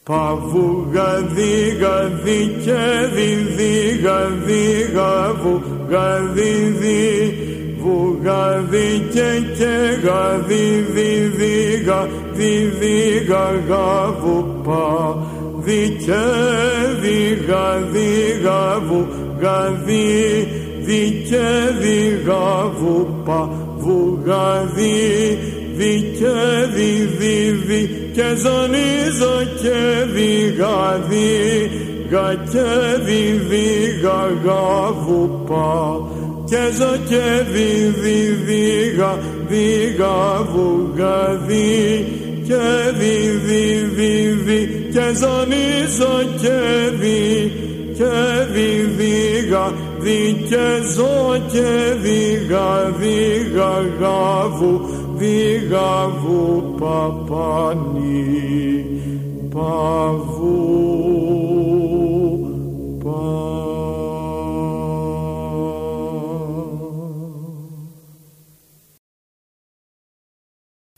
Παβου γαδί γαδί και διδί γαδί γαβου γαδί δι βουγαδί και γαδί διδί γαδί δι γαβου πα δι και δι γαδί γαβου γαδί δι και δι γαβου πα βουγαδί δι και δι και ζωνίζω και δι γαδί γα και δι γαβου πα και ζω και δι γαβου γαδί και δι και ζωνίζω και δι γαδί και ζω και δι γαβου δι γαβου παπανί παβου